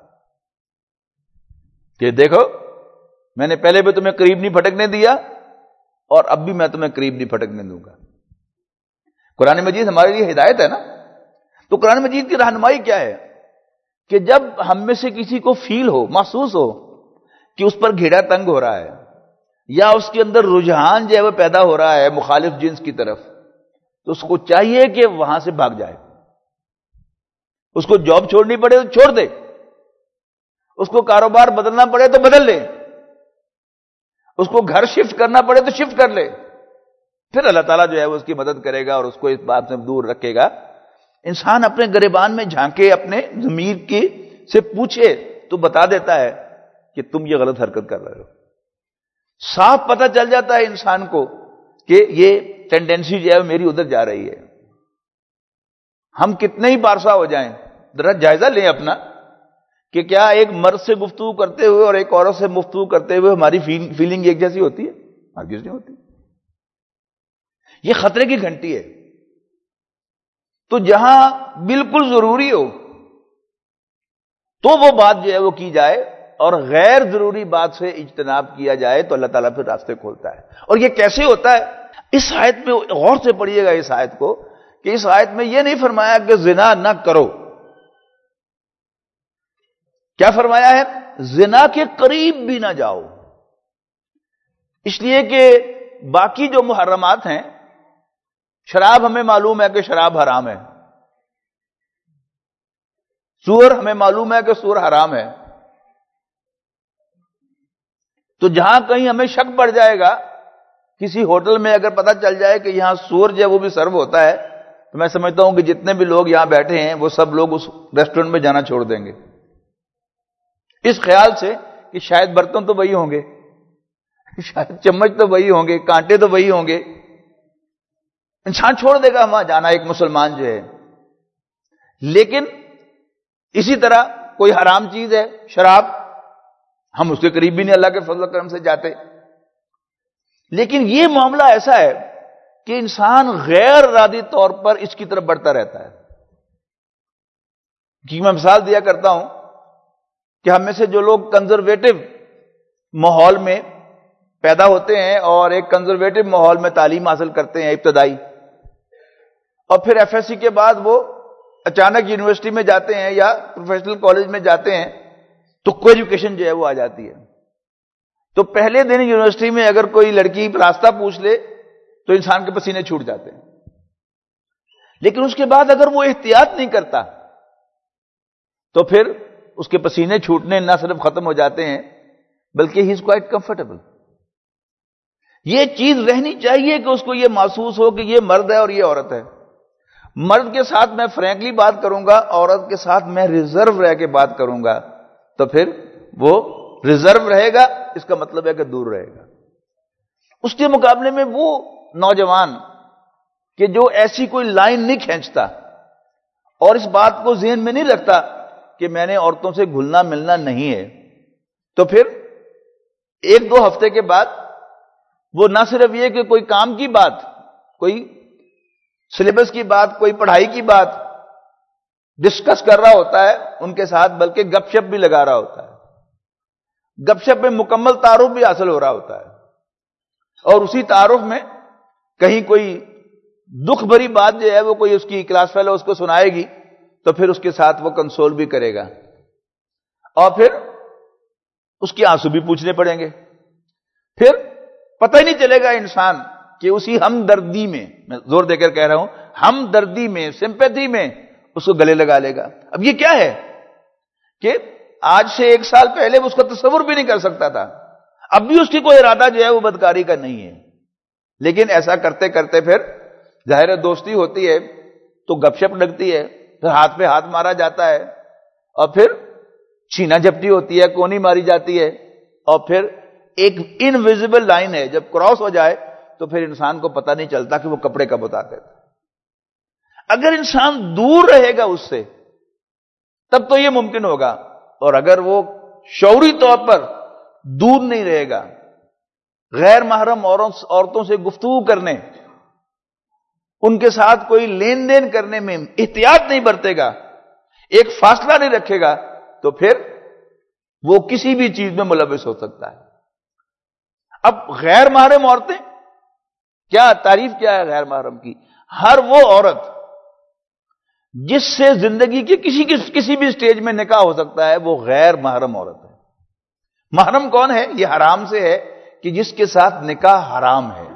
کہ دیکھو میں نے پہلے بھی تمہیں قریب نہیں پھٹکنے دیا اور اب بھی میں تمہیں قریب نہیں پھٹکنے دوں گا۔ قرآن مجید ہمارے لیے ہدایت ہے نا، تو قرآن مجید کی رہنمائی کیا ہے کہ جب ہم میں سے کسی کو فیل ہو، محسوس ہو کہ اس پر گھیرا تنگ ہو رہا ہے یا اس کے اندر رجحان جو ہے وہ پیدا ہو رہا ہے مخالف جنس کی طرف، تو اس کو چاہیے کہ وہاں سے بھاگ جائے، اس کو جاب چھوڑنی پڑے تو چھوڑ دے، اس کو کاروبار بدلنا پڑے تو بدل لے، اس کو گھر شفٹ کرنا پڑے تو شفٹ کر لے، پھر اللہ تعالیٰ جو ہے وہ اس کی مدد کرے گا اور اس کو اس بات سے دور رکھے گا۔ انسان اپنے گریبان میں جھانکے، اپنے ضمیر کی سے پوچھے تو بتا دیتا ہے کہ تم یہ غلط حرکت کر رہے ہو۔ صاف پتہ چل جاتا ہے انسان کو کہ یہ ٹینڈنسی جو ہے میری ادھر جا رہی ہے۔ ہم کتنے ہی پارسا ہو جائیں، ذرا جائزہ لیں اپنا کہ کیا ایک مرد سے گفتگو کرتے ہوئے اور ایک عورت سے گفتگو کرتے ہوئے ہماری فیلنگ ایک جیسی ہوتی ہے؟ ہرگز نہیں ہوتی۔ یہ خطرے کی گھنٹی ہے۔ تو جہاں بالکل ضروری ہو تو وہ بات جو ہے وہ کی جائے، اور غیر ضروری بات سے اجتناب کیا جائے تو اللہ تعالیٰ پھر راستے کھولتا ہے۔ اور یہ کیسے ہوتا ہے؟ اس آیت میں غور سے پڑھیے گا اس آیت کو، کہ اس آیت میں یہ نہیں فرمایا کہ زنا نہ کرو، کیا فرمایا ہے؟ زنا کے قریب بھی نہ جاؤ، اس لیے کہ باقی جو محرمات ہیں، شراب ہمیں معلوم ہے کہ شراب حرام ہے، سور ہمیں معلوم ہے کہ سور حرام ہے، تو جہاں کہیں ہمیں شک پڑ جائے گا، کسی ہوٹل میں اگر پتہ چل جائے کہ یہاں سور جو ہے وہ بھی سرو ہوتا ہے، تو میں سمجھتا ہوں کہ جتنے بھی لوگ یہاں بیٹھے ہیں وہ سب لوگ اس ریسٹورنٹ میں جانا چھوڑ دیں گے، اس خیال سے کہ شاید برتن تو وہی ہوں گے، شاید چمچ تو وہی ہوں گے، کانٹے تو وہی ہوں گے، انسان چھوڑ دے گا وہاں جانا، ایک مسلمان جو ہے۔ لیکن اسی طرح کوئی حرام چیز ہے شراب، ہم اس کے قریب بھی نہیں اللہ کے فضل و کرم سے جاتے، لیکن یہ معاملہ ایسا ہے کہ انسان غیر ارادی طور پر اس کی طرف بڑھتا رہتا ہے۔ کہ میں مثال دیا کرتا ہوں کہ ہم میں سے جو لوگ کنزرویٹو ماحول میں پیدا ہوتے ہیں اور ایک کنزرویٹو ماحول میں تعلیم حاصل کرتے ہیں ابتدائی، اور پھر ایف ایس سی کے بعد وہ اچانک یونیورسٹی میں جاتے ہیں یا پروفیشنل کالج میں جاتے ہیں، تو کو ایجوکیشن جو ہے وہ آ جاتی ہے۔ تو پہلے دن یونیورسٹی میں اگر کوئی لڑکی راستہ پوچھ لے تو انسان کے پسینے چھوٹ جاتے ہیں، لیکن اس کے بعد اگر وہ احتیاط نہیں کرتا تو پھر اس کے پسینے چھوٹنے نہ صرف ختم ہو جاتے ہیں بلکہ ہی از کوائٹ کمفرٹیبل۔ یہ چیز رہنی چاہیے کہ اس کو یہ محسوس ہو کہ یہ مرد ہے اور یہ عورت ہے۔ مرد کے ساتھ میں فرینکلی بات کروں گا، عورت کے ساتھ میں ریزرو رہ کے بات کروں گا، تو پھر وہ ریزرو رہے گا، اس کا مطلب ہے کہ دور رہے گا۔ اس کے مقابلے میں وہ نوجوان کہ جو ایسی کوئی لائن نہیں کھینچتا اور اس بات کو ذہن میں نہیں رکھتا کہ میں نے عورتوں سے گھلنا ملنا نہیں ہے، تو پھر ایک دو ہفتے کے بعد وہ نہ صرف یہ کہ کوئی کام کی بات، کوئی سلیبس کی بات، کوئی پڑھائی کی بات ڈسکس کر رہا ہوتا ہے ان کے ساتھ، بلکہ گپ شپ بھی لگا رہا ہوتا ہے، گپ شپ میں مکمل تعارف بھی حاصل ہو رہا ہوتا ہے، اور اسی تعارف میں کہیں کوئی دکھ بھری بات جو ہے وہ کوئی اس کی کلاس فیلو اس کو سنائے گی تو پھر اس کے ساتھ وہ کنسول بھی کرے گا، اور پھر اس کے آنسو بھی پوچھنے پڑیں گے، پھر پتہ ہی نہیں چلے گا انسان کہ اسی ہمدردی میں زور دے کر کہہ رہا ہوں، ہمدردی میں، سمپیتھی میں اس کو گلے لگا لے گا۔ اب یہ کیا ہے کہ آج سے 1 سال پہلے وہ اس کا تصور بھی نہیں کر سکتا تھا، اب بھی اس کی کوئی ارادہ جو ہے وہ بدکاری کا نہیں ہے، لیکن ایسا کرتے کرتے پھر ظاہر دوستی ہوتی ہے تو گپ شپ لگتی ہے، پھر ہاتھ پہ ہاتھ مارا جاتا ہے، اور پھر چھینا جھپٹی ہوتی ہے، کونی ماری جاتی ہے، اور پھر ایک انویزیبل لائن ہے، جب کراس ہو جائے تو پھر انسان کو پتہ نہیں چلتا کہ وہ کپڑے کب اتارتے تھے۔ اگر انسان دور رہے گا اس سے تب تو یہ ممکن ہوگا، اور اگر وہ شعوری طور پر دور نہیں رہے گا، غیر محرم عورتوں سے گفتگو کرنے، ان کے ساتھ کوئی لین دین کرنے میں احتیاط نہیں برتے گا، ایک فاصلہ نہیں رکھے گا، تو پھر وہ کسی بھی چیز میں ملوث ہو سکتا ہے۔ اب غیر محرم عورتیں کیا تعریف کیا ہے غیر محرم کی؟ ہر وہ عورت جس سے زندگی کے کسی بھی سٹیج میں نکاح ہو سکتا ہے وہ غیر محرم عورت ہے۔ محرم کون ہے؟ یہ حرام سے ہے کہ جس کے ساتھ نکاح حرام ہے۔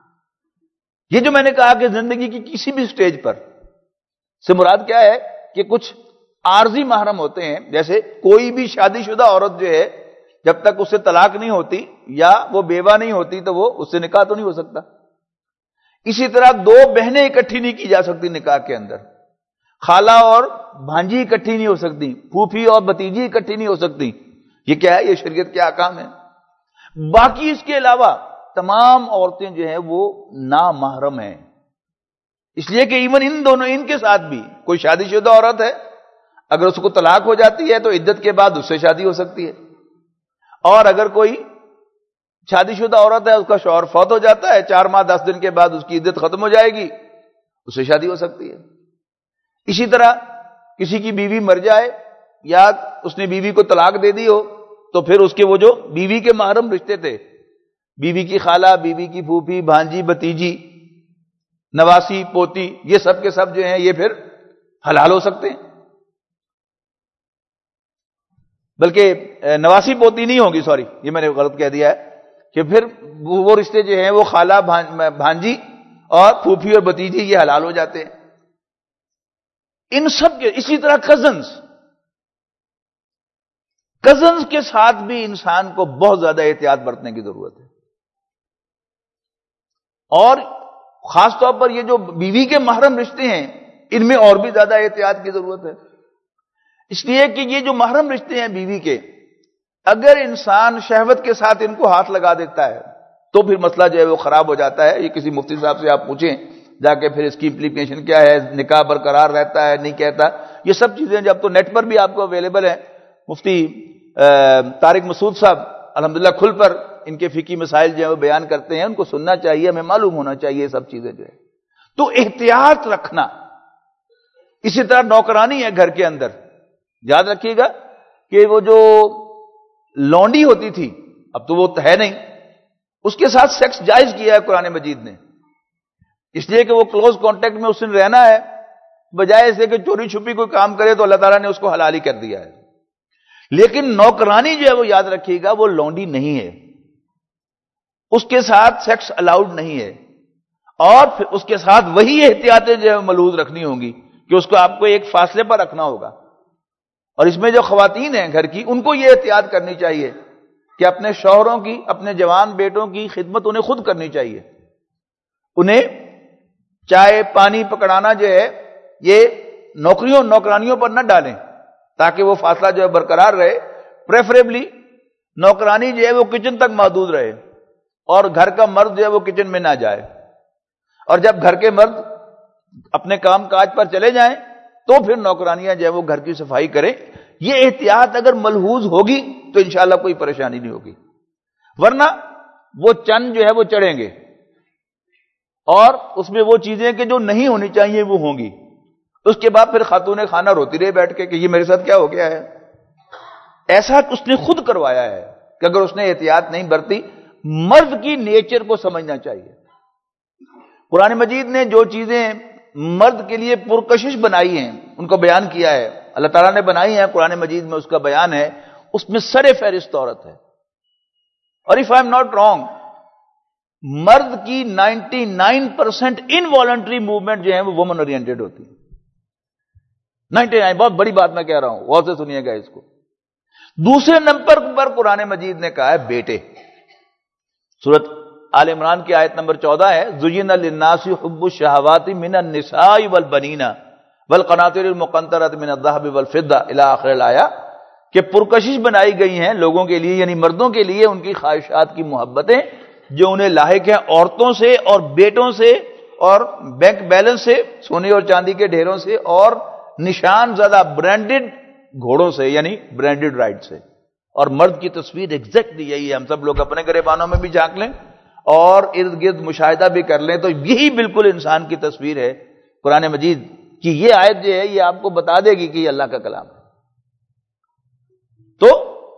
یہ جو میں نے کہا کہ زندگی کی کسی بھی سٹیج پر سے مراد کیا ہے کہ کچھ عارضی محرم ہوتے ہیں، جیسے کوئی بھی شادی شدہ عورت جو ہے جب تک اس سے طلاق نہیں ہوتی یا وہ بیوہ نہیں ہوتی تو وہ اس سے نکاح تو نہیں ہو سکتا۔ اسی طرح 2 بہنیں اکٹھی نہیں کی جا سکتی نکاح کے اندر، خالہ اور بھانجی اکٹھی نہیں ہو سکتی، پھوپھی اور بھتیجی اکٹھی نہیں ہو سکتی۔ یہ کیا ہے؟ یہ شریعت کے احکام ہیں۔ باقی اس کے علاوہ تمام عورتیں جو ہیں وہ نامحرم ہیں، اس لیے کہ ایون ان کے ساتھ بھی کوئی شادی شدہ عورت ہے، اگر اس کو طلاق ہو جاتی ہے تو عدت کے بعد اس سے شادی ہو سکتی ہے، اور اگر کوئی شادی شدہ عورت ہے اس کا شوہر فوت ہو جاتا ہے 4 ماہ 10 دن کے بعد اس کی عدت ختم ہو جائے گی، اس سے شادی ہو سکتی ہے۔ اسی طرح کسی کی بیوی مر جائے یا اس نے بیوی کو طلاق دے دی ہو تو پھر اس کے وہ جو بیوی کے محرم رشتے تھے، بیوی کی خالہ، بیوی کی پھوپھی، بھانجی، بھتیجی، نواسی، پوتی، یہ سب کے سب جو ہیں یہ پھر حلال ہو سکتے ہیں، بلکہ نواسی پوتی نہیں ہوگی، سوری یہ میں نے غلط کہہ دیا ہے کہ پھر وہ رشتے جو ہیں وہ خالہ بھانجی اور پھوپھی اور بھتیجی یہ حلال ہو جاتے ہیں. ان سب کے اسی طرح کزنز کے ساتھ بھی انسان کو بہت زیادہ احتیاط برتنے کی ضرورت ہے. اور خاص طور پر یہ جو بیوی کے محرم رشتے ہیں ان میں اور بھی زیادہ احتیاط کی ضرورت ہے. اس لیے کہ یہ جو محرم رشتے ہیں بیوی کے، اگر انسان شہوت کے ساتھ ان کو ہاتھ لگا دیتا ہے تو پھر مسئلہ جو ہے وہ خراب ہو جاتا ہے. یہ کسی مفتی صاحب سے آپ پوچھیں جا کے پھر اس کی امپلیکیشن کیا ہے، نکاح برقرار رہتا ہے نہیں کہتا. یہ سب چیزیں جب تو نیٹ پر بھی آپ کو اویلیبل ہیں. مفتی طارق مسعود صاحب الحمدللہ کھل پر ان کے فقہی مسائل جو ہے وہ بیان کرتے ہیں، ان کو سننا چاہیے، ہمیں معلوم ہونا چاہیے یہ سب چیزیں جو ہے. تو احتیاط رکھنا. اسی طرح نوکرانی ہے گھر کے اندر، یاد رکھیے گا کہ وہ جو لونڈی ہوتی تھی اب تو وہ ہے نہیں، اس کے ساتھ سیکس جائز کیا ہے قرآن مجید نے، اس لیے کہ وہ کلوز کانٹیکٹ میں اس نے رہنا ہے، بجائے اسے کہ چوری چھپی کوئی کام کرے تو اللہ تعالیٰ نے اس کو حلال ہی کر دیا ہے. لیکن نوکرانی جو ہے وہ یاد رکھیے گا وہ لونڈی نہیں ہے، اس کے ساتھ سیکس الاؤڈ نہیں ہے. اور پھر اس کے ساتھ وہی احتیاطیں جو ہے ملحوظ رکھنی ہوں گی کہ اس کو آپ کو ایک فاصلے پر رکھنا ہوگا. اور اس میں جو خواتین ہیں گھر کی، ان کو یہ احتیاط کرنی چاہیے کہ اپنے شوہروں کی، اپنے جوان بیٹوں کی خدمت انہیں خود کرنی چاہیے. انہیں چائے پانی پکڑانا جو ہے یہ نوکرانیوں پر نہ ڈالیں تاکہ وہ فاصلہ جو ہے برقرار رہے. پریفریبلی نوکرانی جو ہے وہ کچن تک محدود رہے اور گھر کا مرد جو ہے وہ کچن میں نہ جائے. اور جب گھر کے مرد اپنے کام کاج پر چلے جائیں تو پھر نوکرانیاں جو ہے وہ گھر کی صفائی کریں. یہ احتیاط اگر ملحوظ ہوگی تو انشاءاللہ کوئی پریشانی نہیں ہوگی. ورنہ وہ چند جو ہے وہ چڑھیں گے اور اس میں وہ چیزیں کہ جو نہیں ہونی چاہیے وہ ہوں گی. اس کے بعد پھر خاتون خانہ روتی رہے بیٹھ کے کہ یہ میرے ساتھ کیا ہو گیا ہے. ایسا اس نے خود کروایا ہے کہ اگر اس نے احتیاط نہیں برتی. مرد کی نیچر کو سمجھنا چاہیے. قرآن مجید نے جو چیزیں مرد کے لیے پرکشش بنائی ہیں ان کو بیان کیا ہے، اللہ تعالیٰ نے بنائی ہیں قرآن مجید میں، اس کا بیان ہے. اس میں سر فہرست عورت ہے. اور if I am not wrong مرد کی 99% انوالنٹری موومنٹ جو ہے وہ وومن اورینٹڈ ہوتی ہے. 99 بہت بڑی بات میں کہہ رہا ہوں، غور سے سنیے گا اس کو. دوسرے نمبر پر قرآن مجید نے کہا ہے بیٹے. سورۃ آل عمران کی آیت نمبر 14 ہے زُيِّنَ لِلنَّاسِ حُبُّ الشَّهَوَاتِ مِنَ النِّسَاءِ وَالْبَنِينَ وَالْقَنَاطِرِ الْمُقَنطَرَةِ مِنَ الذَّهَبِ وَالْفِضَّةِ إِلَى آخِرِ الآیہ، کہ پرکشش بنائی گئی ہیں لوگوں کے لیے یعنی مردوں کے لیے ان کی خواہشات کی محبتیں جو انہیں لاحق ہیں عورتوں سے اور بیٹوں سے اور بینک بیلنس سے، سونے اور چاندی کے ڈھیروں سے، اور نشان زدہ برانڈڈ گھوڑوں سے یعنی برانڈڈ رائڈ سے. اور مرد کی تصویر ایگزیکٹلی یہی ہے. ہم سب لوگ اپنے گریبانوں میں بھی جھانک لیں اور ارد گرد مشاہدہ بھی کر لیں تو یہی بالکل انسان کی تصویر ہے. قرآن مجید کی یہ آیت جو ہے یہ آپ کو بتا دے گی کہ یہ اللہ کا کلام ہے. تو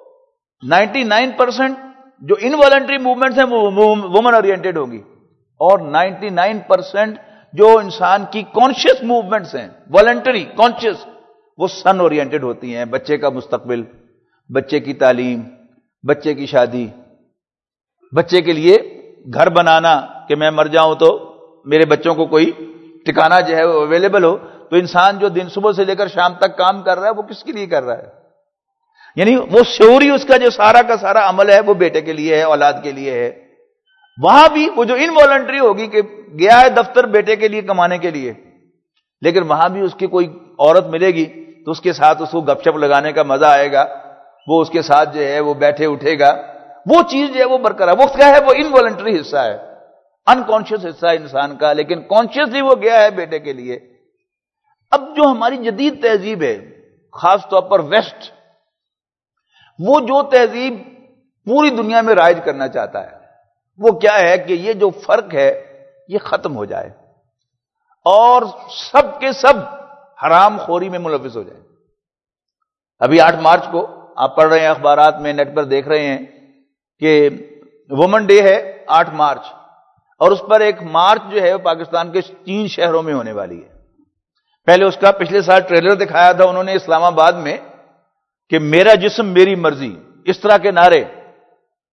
99% جو انوالنٹری موومنٹس ہیں وہ وومن اورینٹڈ ہوں گی، اور 99% جو انسان کی کانشیس موومنٹس ہیں والنٹری کانشیس وہ سن اورینٹڈ ہوتی ہیں. بچے کا مستقبل، بچے کی تعلیم، بچے کی شادی، بچے کے لیے گھر بنانا کہ میں مر جاؤں تو میرے بچوں کو کوئی ٹھکانہ جو ہے وہ اویلیبل ہو. تو انسان جو دن صبح سے لے کر شام تک کام کر رہا ہے وہ کس کے لیے کر رہا ہے؟ یعنی وہ شعوری اس کا جو سارا کا سارا عمل ہے وہ بیٹے کے لیے ہے، اولاد کے لیے ہے. وہاں بھی وہ جو انوالنٹری ہوگی کہ گیا ہے دفتر بیٹے کے لیے کمانے کے لیے، لیکن وہاں بھی اس کی کوئی عورت ملے گی تو اس کے ساتھ اس کو گپ شپ لگانے کا مزہ آئے گا، وہ اس کے ساتھ جو ہے وہ بیٹھے اٹھے گا. وہ چیز جو ہے وہ برقرار. وہ کیا ہے؟ وہ انوالنٹری حصہ ہے، انکانشیس حصہ ہے انسان کا، لیکن کانشیسلی وہ گیا ہے بیٹے کے لیے. اب جو ہماری جدید تہذیب ہے خاص طور پر ویسٹ، وہ جو تہذیب پوری دنیا میں رائج کرنا چاہتا ہے وہ کیا ہے کہ یہ جو فرق ہے یہ ختم ہو جائے اور سب کے سب حرام خوری میں ملوث ہو جائے. ابھی 8 مارچ کو آپ پڑھ رہے ہیں اخبارات میں، نیٹ پر دیکھ رہے ہیں کہ وومن ڈے ہے 8 مارچ، اور اس پر ایک مارچ جو ہے پاکستان کے 3 شہروں میں ہونے والی ہے. پہلے اس کا پچھلے سال ٹریلر دکھایا تھا انہوں نے اسلام آباد میں کہ میرا جسم میری مرضی، اس طرح کے نعرے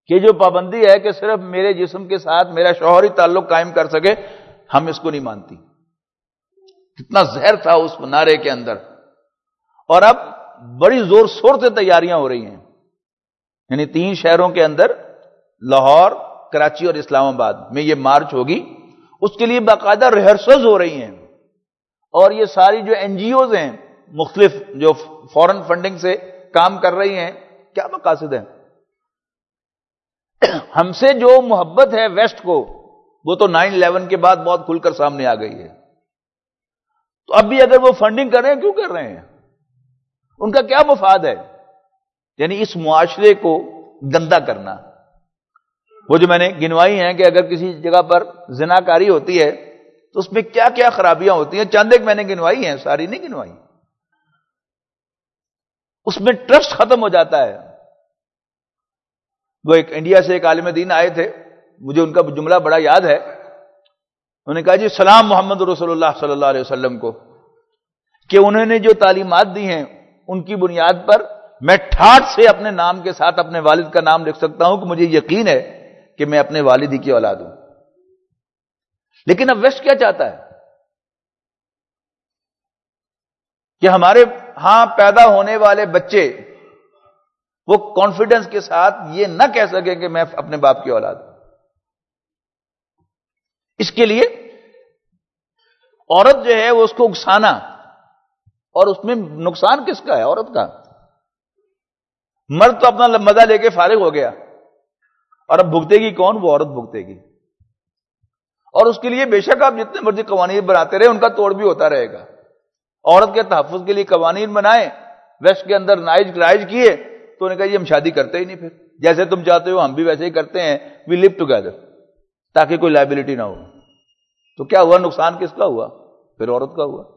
کہ جو پابندی ہے کہ صرف میرے جسم کے ساتھ میرا شوہری تعلق قائم کر سکے، ہم اس کو نہیں مانتی. کتنا زہر تھا اس نعرے کے اندر. اور اب بڑی زور شور سے تیاریاں ہو رہی ہیں، یعنی 3 شہروں کے اندر، لاہور، کراچی اور اسلام آباد میں یہ مارچ ہوگی. اس کے لیے باقاعدہ ریہرسلز ہو رہی ہیں. اور یہ ساری جو این جی اوز ہیں مختلف جو فورن فنڈنگ سے کام کر رہی ہیں، کیا مقاصد ہیں؟ ہم سے جو محبت ہے ویسٹ کو، وہ تو 9/11 کے بعد بہت کھل کر سامنے آ گئی ہے. تو اب بھی اگر وہ فنڈنگ کر رہے ہیں، کیوں کر رہے ہیں؟ ان کا کیا مفاد ہے؟ یعنی اس معاشرے کو گندا کرنا. وہ جو میں نے گنوائی ہیں کہ اگر کسی جگہ پر زناکاری ہوتی ہے تو اس میں کیا کیا خرابیاں ہوتی ہیں، چند ایک میں نے گنوائی ہیں، ساری نہیں گنوائی. اس میں ٹرسٹ ختم ہو جاتا ہے. وہ ایک انڈیا سے ایک عالم دین آئے تھے، مجھے ان کا جملہ بڑا یاد ہے. انہوں نے کہا جی سلام محمد رسول اللہ صلی اللہ علیہ وسلم کو، کہ انہوں نے جو تعلیمات دی ہیں ان کی بنیاد پر میں ٹھاٹ سے اپنے نام کے ساتھ اپنے والد کا نام لکھ سکتا ہوں کہ مجھے یقین ہے کہ میں اپنے والد ہی کی اولاد ہوں. لیکن اب ویسٹ کیا چاہتا ہے کہ ہمارے ہاں پیدا ہونے والے بچے وہ کانفیڈنس کے ساتھ یہ نہ کہہ سکے کہ میں اپنے باپ کی اولاد ہوں. اس کے لیے عورت جو ہے وہ اس کو اکسانا، اور اس میں نقصان کس کا ہے؟ عورت کا. مرد تو اپنا مزہ لے کے فارغ ہو گیا، اور اب بھگتے گی کون؟ وہ عورت بھگتے گی. اور اس کے لیے بے شک آپ جتنے مرضی قوانین بناتے رہے، ان کا توڑ بھی ہوتا رہے گا. عورت کے تحفظ کے لیے قوانین بنائے، ویسٹ کے اندر رائج کیے، تو انہوں نے کہا یہ ہم شادی کرتے ہی نہیں، پھر جیسے تم چاہتے ہو ہم بھی ویسے ہی کرتے ہیں، وی لیو ٹوگیدر، تاکہ کوئی لائبلٹی نہ ہو. تو کیا ہوا؟ نقصان کس کا ہوا؟ پھر عورت کا ہوا.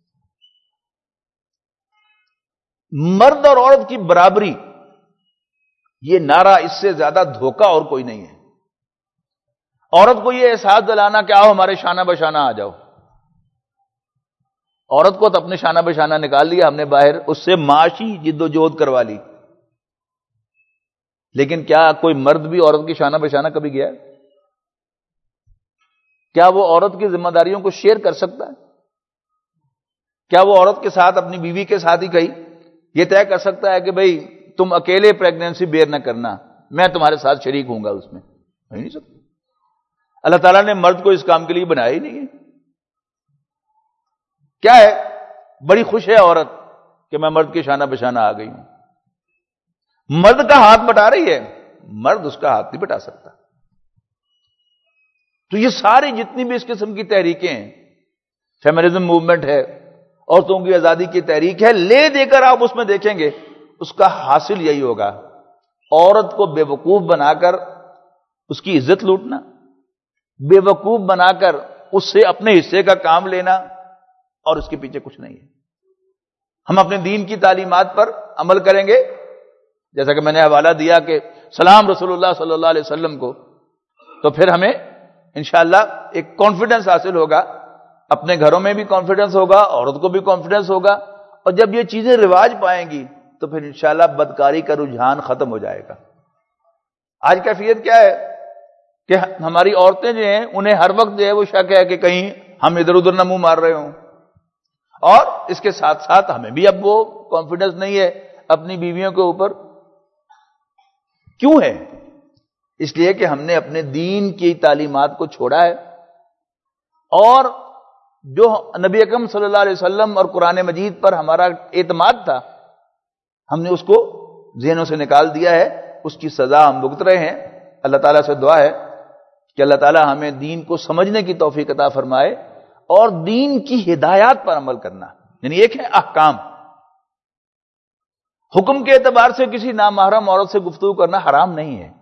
مرد اور عورت کی برابری، یہ نعرہ اس سے زیادہ دھوکہ اور کوئی نہیں ہے. عورت کو یہ احساس دلانا کہ آؤ ہمارے شانہ بشانہ آ جاؤ. عورت کو تو اپنے شانہ بشانہ نکال لیا ہم نے باہر، اس سے معاشی جد و جہد کروا لی. لیکن کیا کوئی مرد بھی عورت کی شانہ بشانہ کبھی گیا ہے؟ کیا وہ عورت کی ذمہ داریوں کو شیئر کر سکتا ہے؟ کیا وہ عورت کے ساتھ، اپنی بیوی کے ساتھ ہی کہیں یہ طے کر سکتا ہے کہ بھئی تم اکیلے پریگنینسی بیئر نہ کرنا، میں تمہارے ساتھ شریک ہوں گا اس میں؟ نہیں سکتا. اللہ تعالیٰ نے مرد کو اس کام کے لیے بنایا ہی نہیں ہے. کیا ہے؟ بڑی خوش ہے عورت کہ میں مرد کے شانہ بشانہ آ گئی ہوں. مرد کا ہاتھ بٹا رہی ہے، مرد اس کا ہاتھ نہیں بٹا سکتا. تو یہ ساری جتنی بھی اس قسم کی تحریکیں ہیں، فیمنزم موومنٹ ہے، عورتوں کی آزادی کی تحریک ہے، لے دے کر آپ اس میں دیکھیں گے اس کا حاصل یہی ہوگا، عورت کو بے وقوف بنا کر اس کی عزت لوٹنا، بے وقوف بنا کر اس سے اپنے حصے کا کام لینا، اور اس کے پیچھے کچھ نہیں ہے. ہم اپنے دین کی تعلیمات پر عمل کریں گے، جیسا کہ میں نے حوالہ دیا کہ سلام رسول اللہ صلی اللہ علیہ وسلم کو، تو پھر ہمیں انشاءاللہ ایک کانفیڈنس حاصل ہوگا، اپنے گھروں میں بھی کانفیڈنس ہوگا، عورت کو بھی کانفیڈنس ہوگا. اور جب یہ چیزیں رواج پائیں گی تو پھر انشاءاللہ بدکاری کا رجحان ختم ہو جائے گا. آج کیفیت کیا ہے کہ ہماری عورتیں جو ہیں انہیں ہر وقت جو ہے وہ شک ہے کہ کہیں ہم ادھر ادھر نہ منہ مار رہے ہوں، اور اس کے ساتھ ساتھ ہمیں بھی اب وہ کانفیڈنس نہیں ہے اپنی بیویوں کے اوپر. کیوں ہے؟ اس لیے کہ ہم نے اپنے دین کی تعلیمات کو چھوڑا ہے، اور جو نبی اکرم صلی اللہ علیہ وسلم اور قرآن مجید پر ہمارا اعتماد تھا، ہم نے اس کو ذہنوں سے نکال دیا ہے. اس کی سزا ہم بھگت رہے ہیں. اللہ تعالیٰ سے دعا ہے کہ اللہ تعالیٰ ہمیں دین کو سمجھنے کی توفیق عطا فرمائے، اور دین کی ہدایات پر عمل کرنا. یعنی ایک ہے احکام، حکم کے اعتبار سے کسی نامحرم عورت سے گفتگو کرنا حرام نہیں ہے،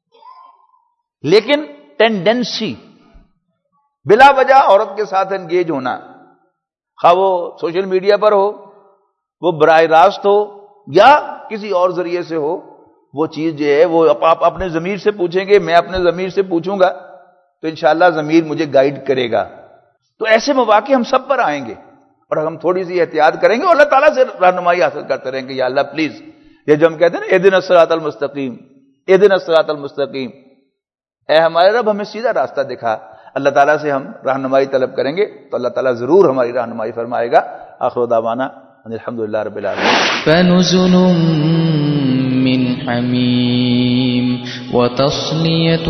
لیکن ٹینڈنسی بلا وجہ عورت کے ساتھ انگیج ہونا، خواہ وہ سوشل میڈیا پر ہو، وہ براہ راست ہو، یا کسی اور ذریعے سے ہو، وہ چیز جو ہے وہ آپ اپنے ضمیر سے پوچھیں گے، میں اپنے ضمیر سے پوچھوں گا تو انشاءاللہ ضمیر مجھے گائیڈ کرے گا. تو ایسے مواقع ہم سب پر آئیں گے، اور ہم تھوڑی سی احتیاط کریں گے، اور اللہ تعالیٰ سے رہنمائی حاصل کرتے رہیں گے. یا اللہ پلیز، یہ جو ہم کہتے ہیں نا اہدنا الصراط المستقیم، اہدنا الصراط المستقیم، اے ہمارے رب ہمیں سیدھا راستہ دکھا۔ اللہ تعالیٰ سے ہم رہنمائی طلب کریں گے تو اللہ تعالیٰ ضرور ہماری رہنمائی فرمائے گا۔ آخر دعوانا الحمدللہ رب العالمین۔ فنزل من حمیم وتصلیۃ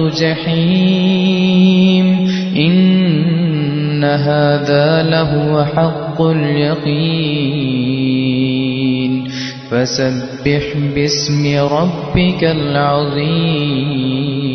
جحیم ان هذا لهو حق اليقین فسبح باسم ربک العظیم۔